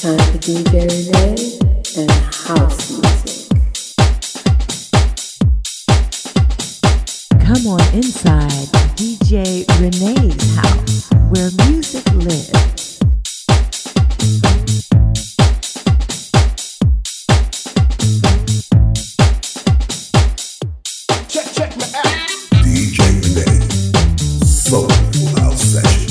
Time for DJ Renee and house music. Come on inside DJ Renee's house, where music lives. Check my app. DJ Renee, Soulful House Sessions.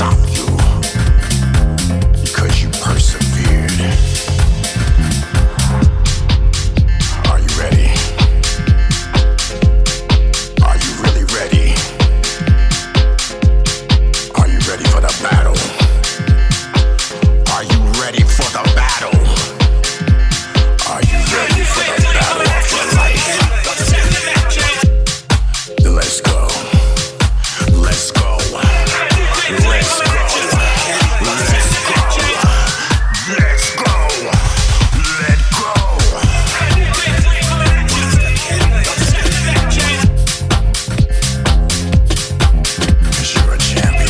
stop you because you persevered. Are you ready? Are you really ready? Are you ready for the battle? Are you ready for the battle? Are you ready for the battle of your life? Let's go. Let's go. Let's go. Let's go. Let's go. Let go. 'Cause you're a champion.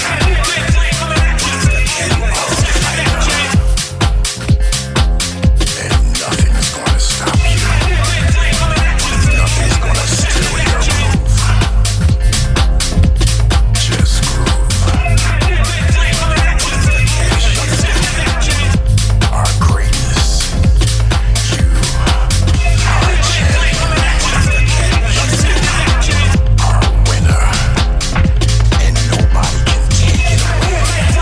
And nothing's gonna stop you. Nothing's gonna steal your move. Just groove. Our greatness. You are a champion. Our winner. And nobody can take it away.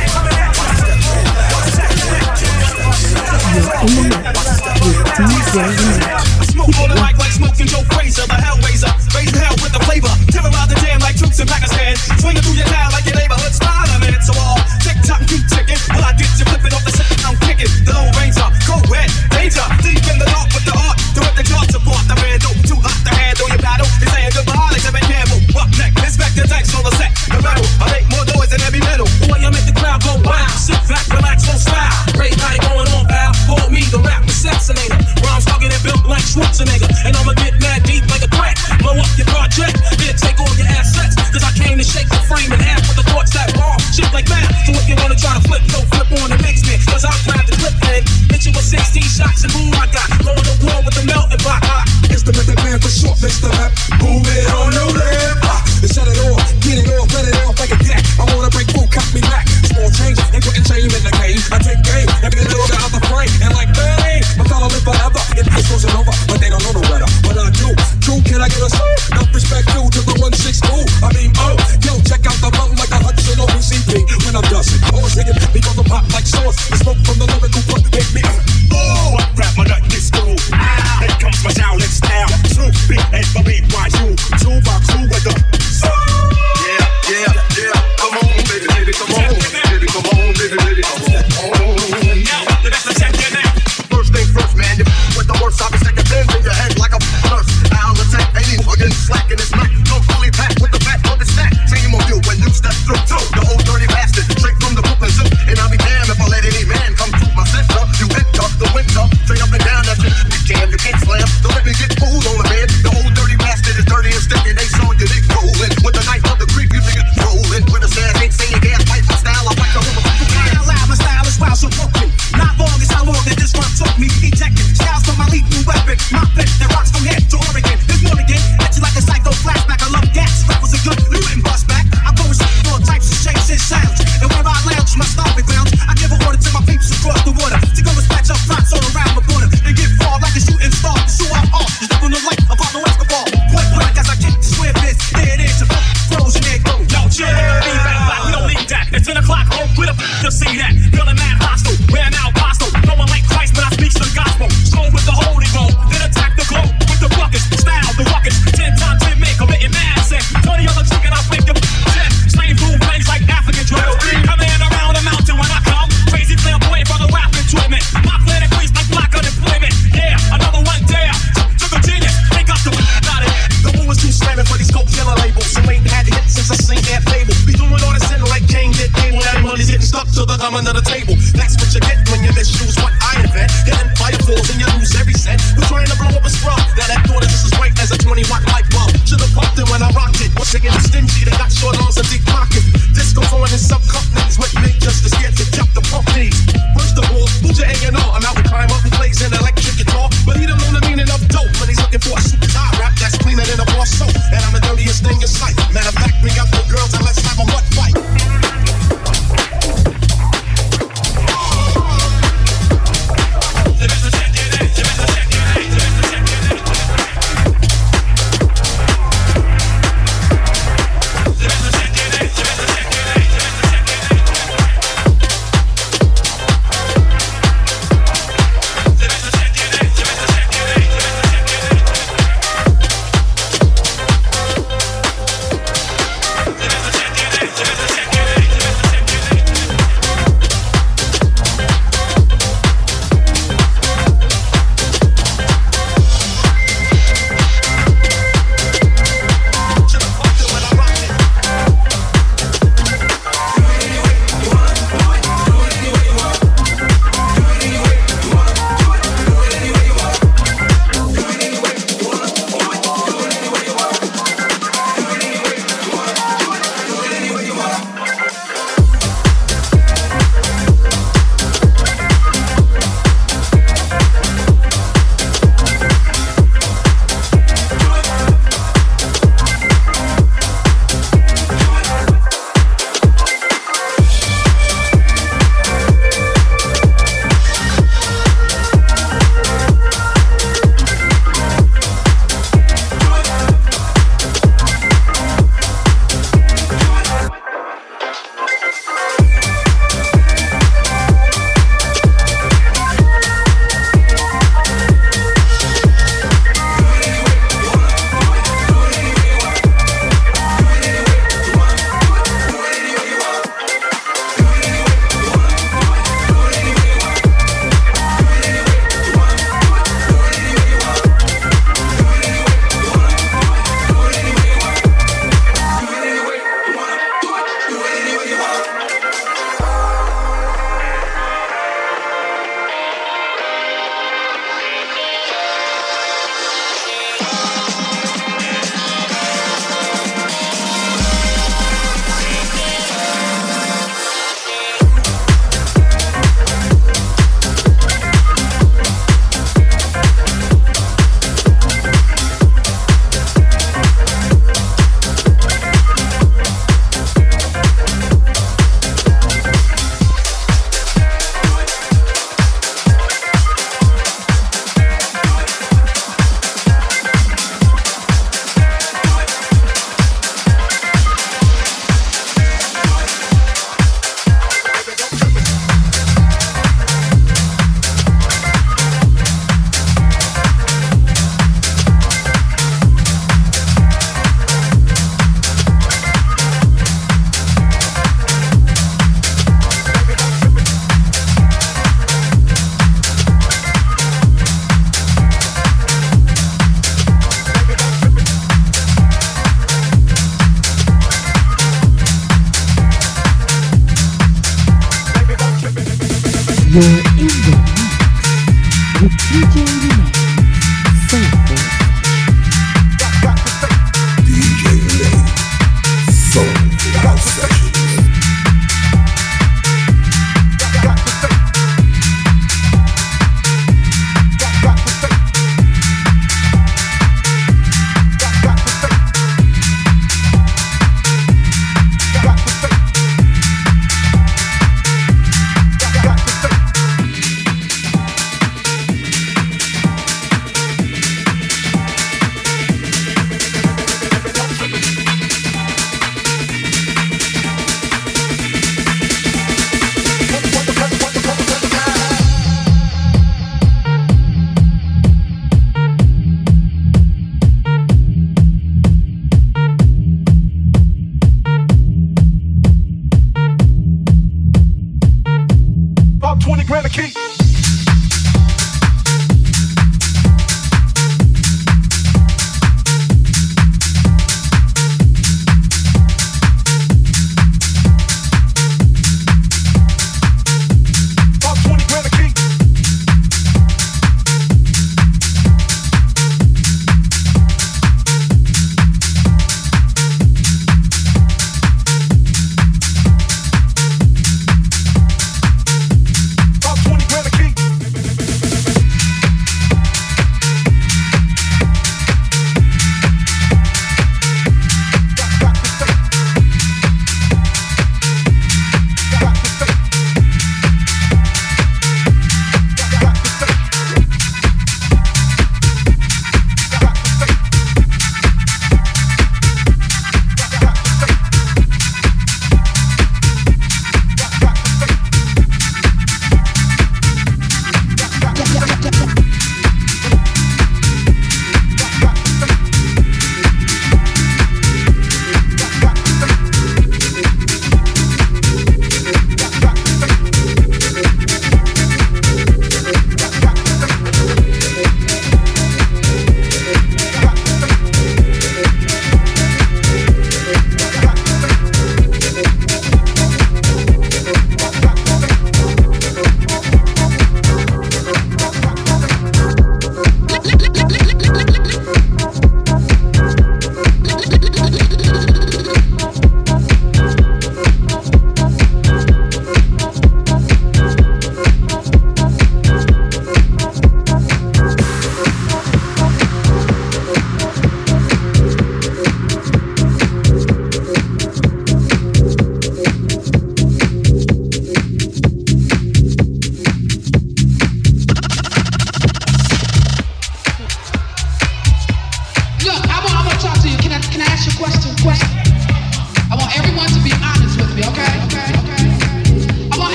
You're in the mix with DJ Renee. Smoke on the mic like smoking Joe Frazier, the Hellraiser. Raising hell with the flavor. Terrorize the jam like troops in Pakistan. Swinging through your town like your neighborhood Spider-Man. So all tick tock and keep ticking. While I get you flipping off the set, I'm kicking. The Lone Ranger, co-ed, danger. Deep in the dark with the art. To rip the charts apart. The man dope, too hot to handle your battle. He's saying goodbye like Evan Campbell. Up next, inspect the tanks on the set. The battle, I make more noise than heavy metal. Boy, you make the crowd go wild. Sit back, relax, won't style. Great night going on, pal. Call me the rap assassinator. Rhymes talking and built like Schwarzenegger. And I'ma get mad deep like a crack. Blow up your project, then take all your assets. Cause I came to shake the frame in half with the thoughts that bomb. Shit like that. So if you wanna try to flip, don't flip on the mix man. Cause I grab the clip and hit you with 16 shots and boom, I got going to war with the melting pot. It's the method man for short, Mr. Rap. Boom it on the rap. And shut it off, get it off, let it off like a gat. I wanna break full, cut me back. Small change, ain't putting shame in the game. I take game, and get a little bit out the frame. And like, bang, my fellow live forever. It ice goes over, but they don't know no better. But I do. True, can I get a soul? Enough respect due to the 1-6 school. I mean, oh, yo, check out the mountain like a Hudson OCP. When I'm dusting, always thinking, because I'm hot like sauce. The smoke from the lyrical blood make me, oh, what rap my nut gets through. Here comes my Shaolin style. True, big and believe my you. True, my crew with the yeah. Come on, baby, come on. Baby, come on, baby, come on. First thing first, man, you with the worst, I'll be sticking pins in your head like a nurse. I'll attack any fucking slack in his neck. Don't fully pack with the back of the snack. Same on you when you step through, too. The old dirty bastard, straight from the Brooklyn Zoo. And I'll be damned if I let any man come through my center. You enter the winter, straight up and down that shit. You damn, you can't slam. Don't let me get fooled on the man. The old dirty bastard is dirty and stinking. They saw you, they rolling. With the knife of the creep, you niggas rolling. With a sad ain't saying gas pipe, my style, I fight the woman. My style is wild, so broken. Not long is how long that this one took me. Ejected styles from my lethal weapon. My bitch that rocks from here to Oregon. This morning again, hit you like a psycho flashback. I love gas, rappers are good, you and bust back. I go and shoot all types of shapes and sounds. And where I lounge, my stomping grounds, I give an order to my peeps across the water to go and snatch up plots all around the border. And get far like a shooting star. So I'm off, just up on the light of Pablo Escobar. Point blank as I kick the square fist. There it is, froze and there it goes. Yo, chill, feedback back, we don't need that. It's 10 o'clock, home with a to see that. Feeling mad hostile, wearing out hostile. No one like Christ, but I speak the gospel. Strong with the holy roll, then attack the globe with the buckets. Style, the ruckus. 10 times 10 men committing mad sin. 20 other chicken, I break the 10. Slang boom bangs like African drums. Coming around the mountain when I come. Crazy flamboyant for the rap enjoyment. My plan increased like black unemployment. Yeah, another one there. Took a genius, they got the got it. The moon was too slamming for these coke killer labels. So ain't had hits since I seen that label. Be doing all this in like King did. Cable, that money's getting stuck to the thumb under the table. That's what you get when you misuse what I invent. Getting firefalls and you lose every cent. We're trying to blow up a scrub. Now that thought is just as bright as a 20-watt light bulb. Should've pumped it when I rocked it. What's again stingy? They got short arms and deep pockets. Disco flowing in some companies with me just to scared to jump the pump knees. First of all, who's your A&R? I'm out to climb up and plays an electric guitar. But he don't know the meaning of dope. But he's looking for a super hot rap that's cleaner than a bar soap. And I'm the dirtiest thing in sight. Matter of fact, bring out the girls and let's have a mud fight. You're in the mix with DJ Renee. Soulful. DJ Renee. Soulful House Sessions.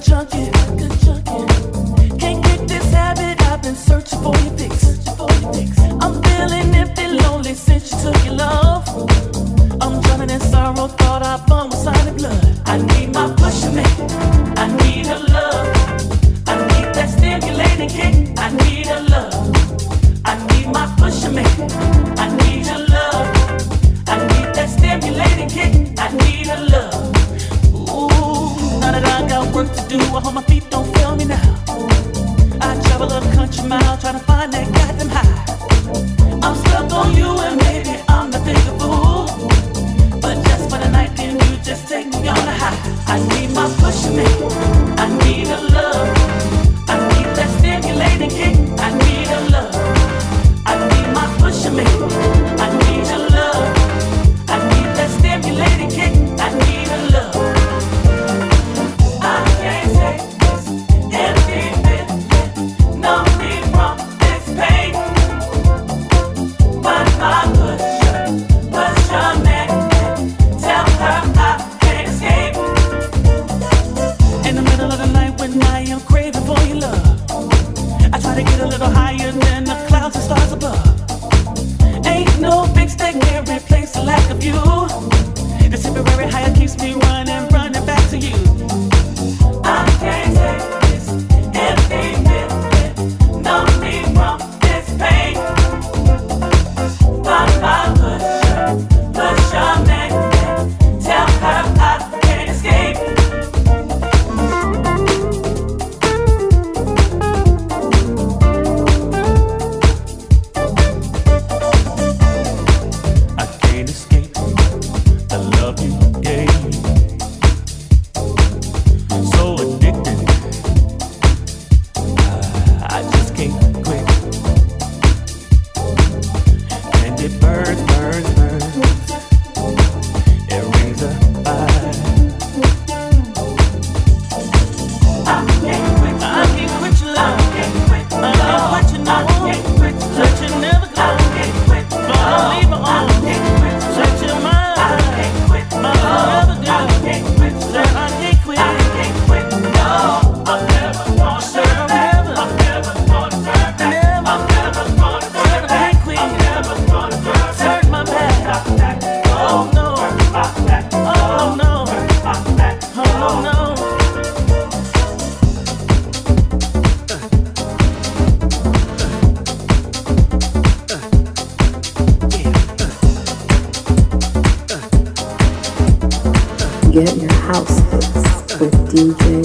Get your house fixed with DJ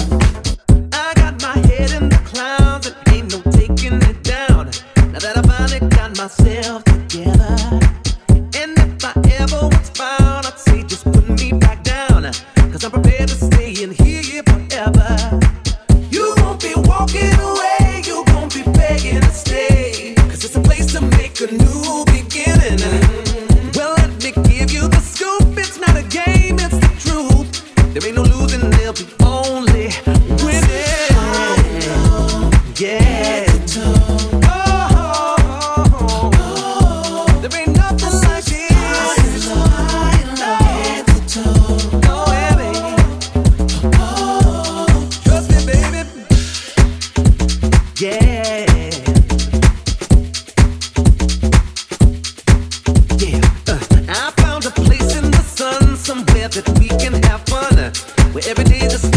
Renee. I got my head in the clouds and ain't no taking it down. Now that I finally got myself together. And if I ever was found, I'd say just put me back down. Cause I'm prepared to stay in here forever. You won't be walking away, you won't be begging to stay. Cause it's a place to make a new beginning. Well, let me give you the scoop. It's not a game, it's the truth. There ain't no losing, there'll be only winning. Yeah. There ain't nothing like this. Oh, baby. Trust me, baby. Yeah. I found a place in the sun, somewhere that we can have fun, where every day just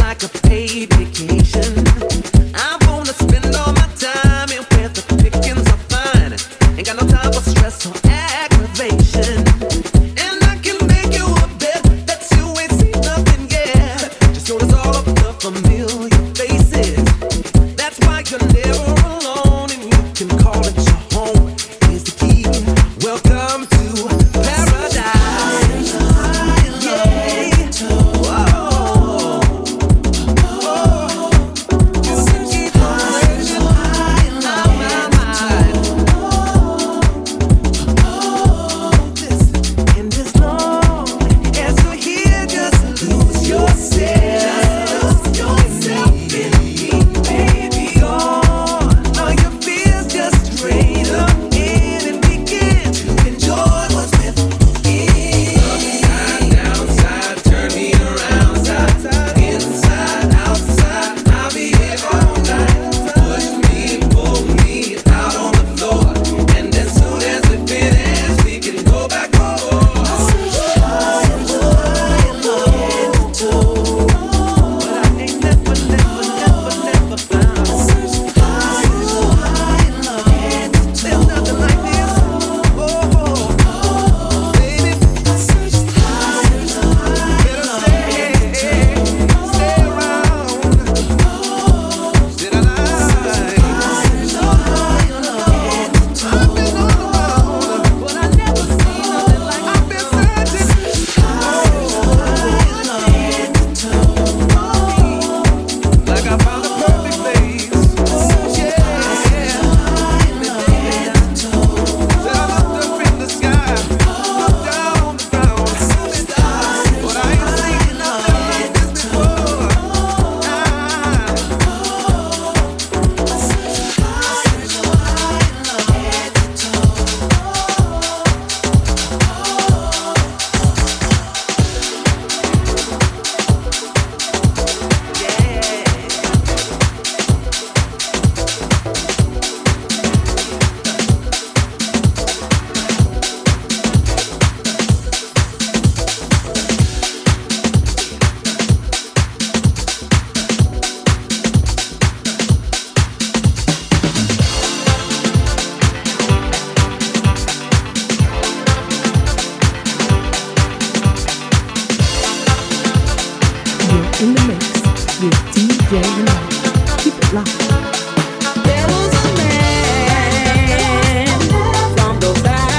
DJ Renee. Keep it locked. There was a man from the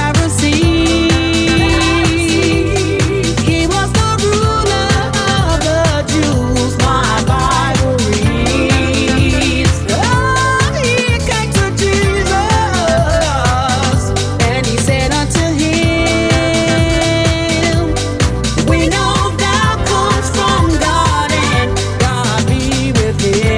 Pharisees. He was the ruler of the Jews. My Bible reads. Oh, he came to Jesus and he said unto him, we know thou comes from God and God be with him.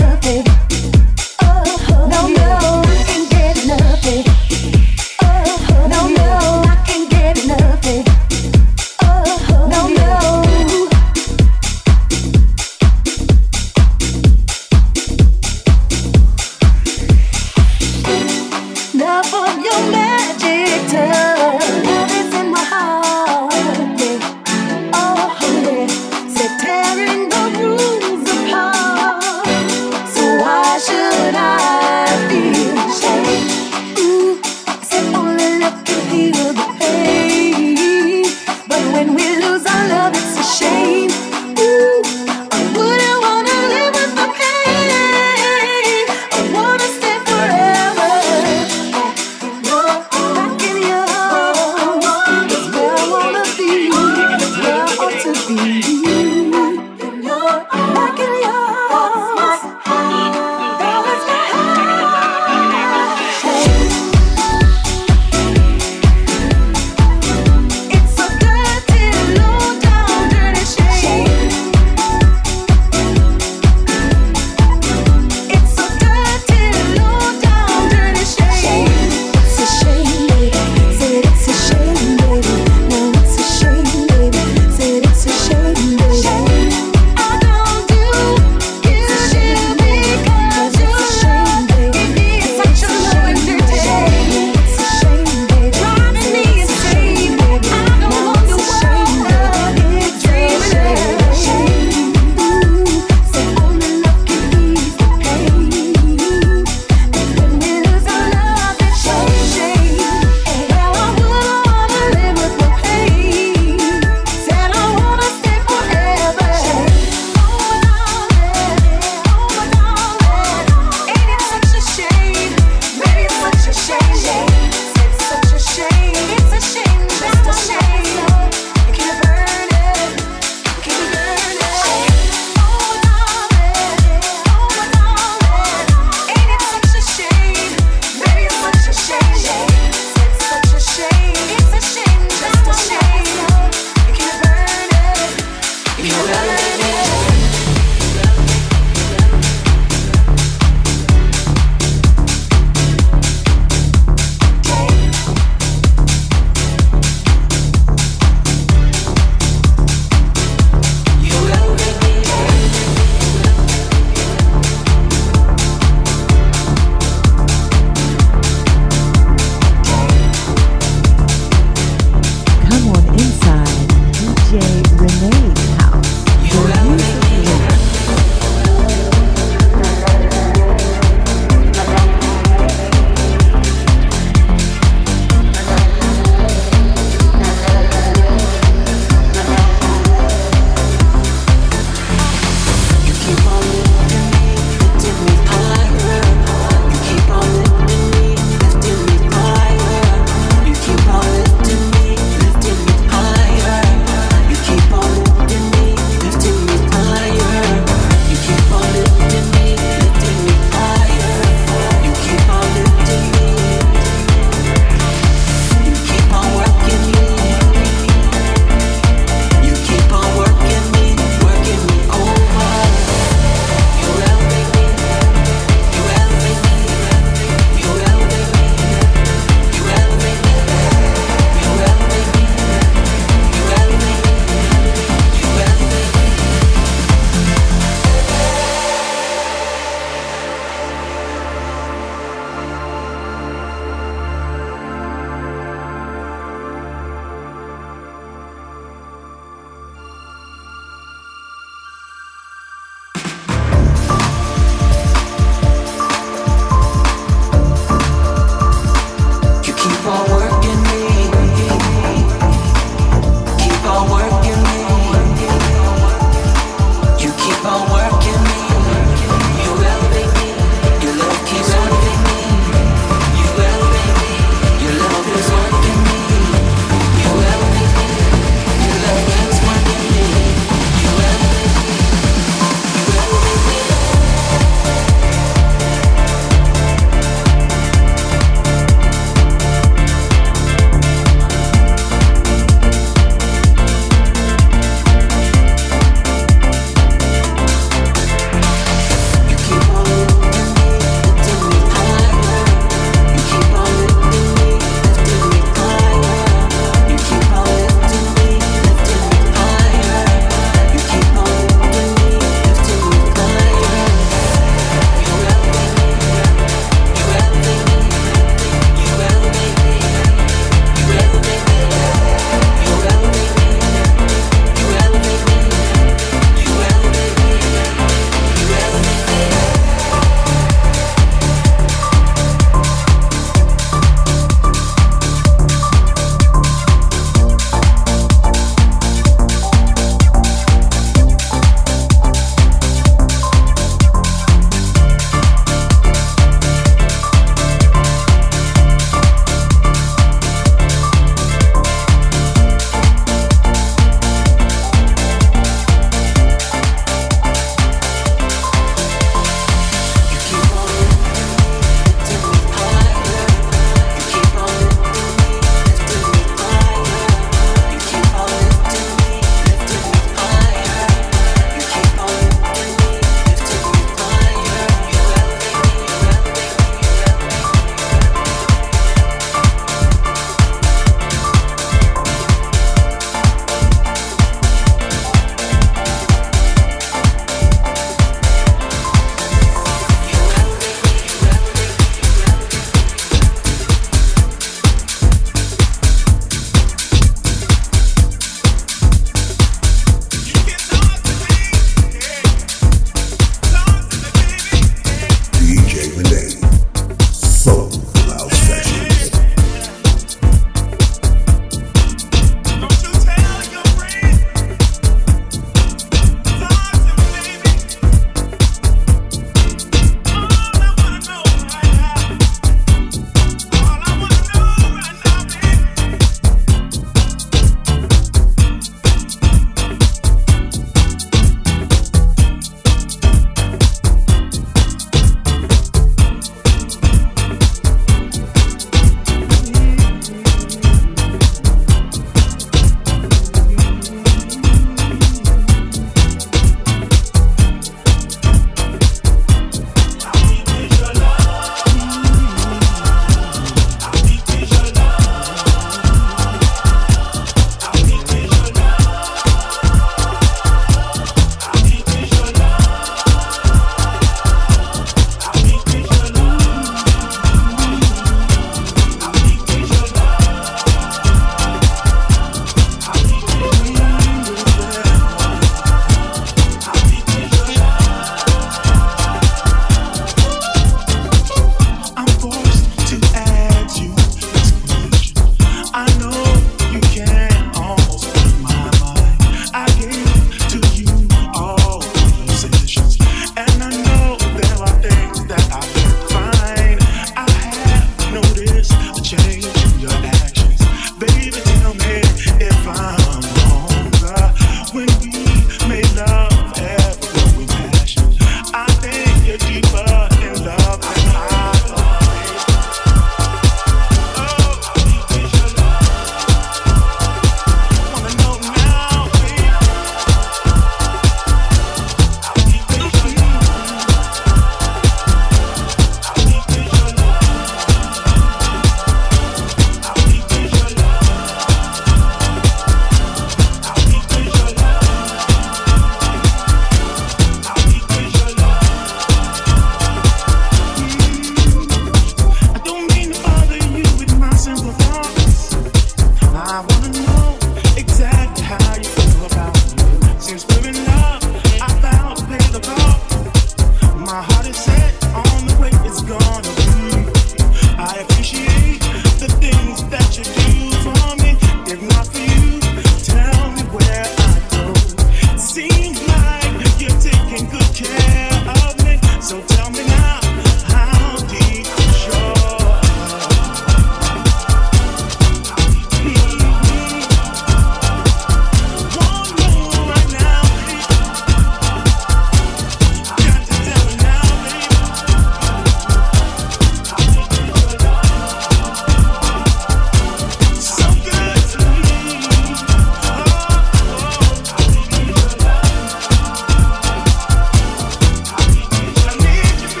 I need you.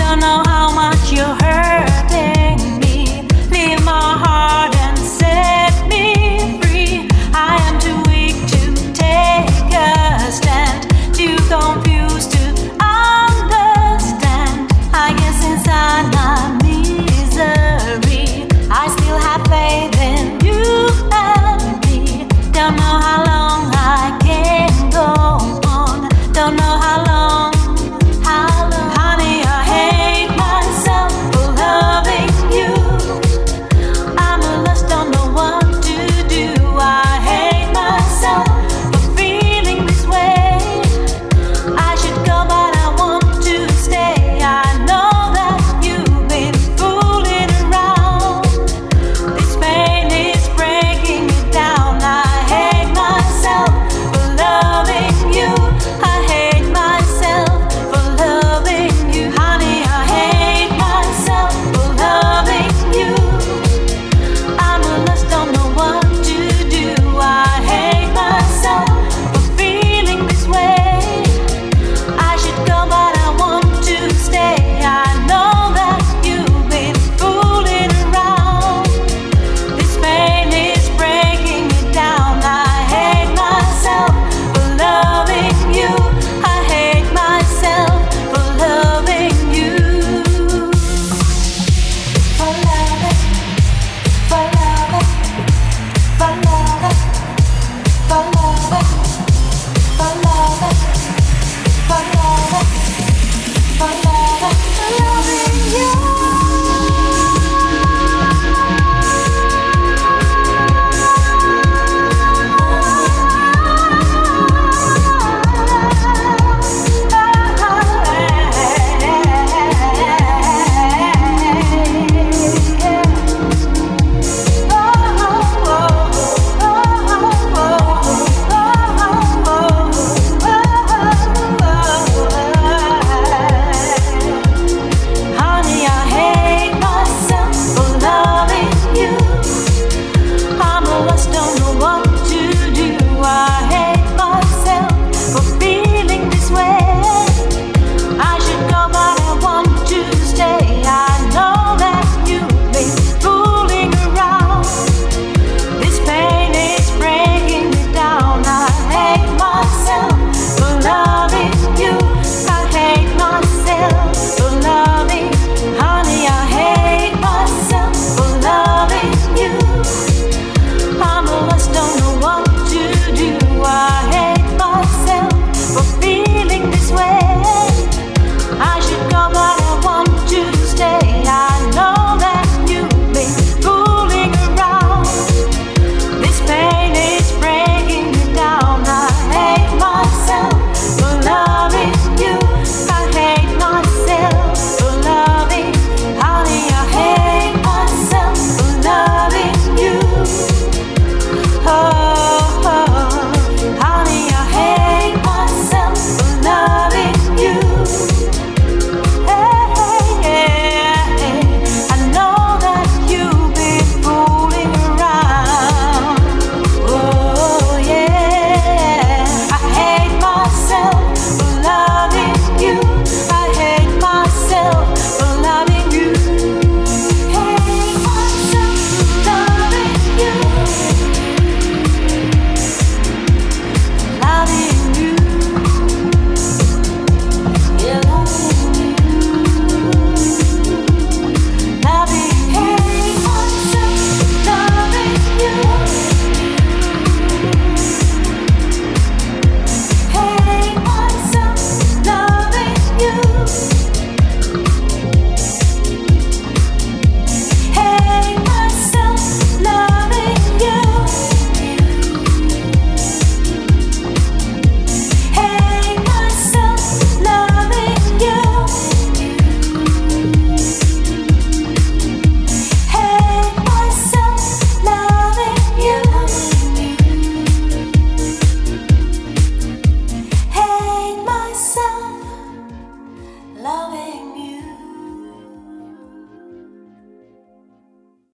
don't know how much you hurt.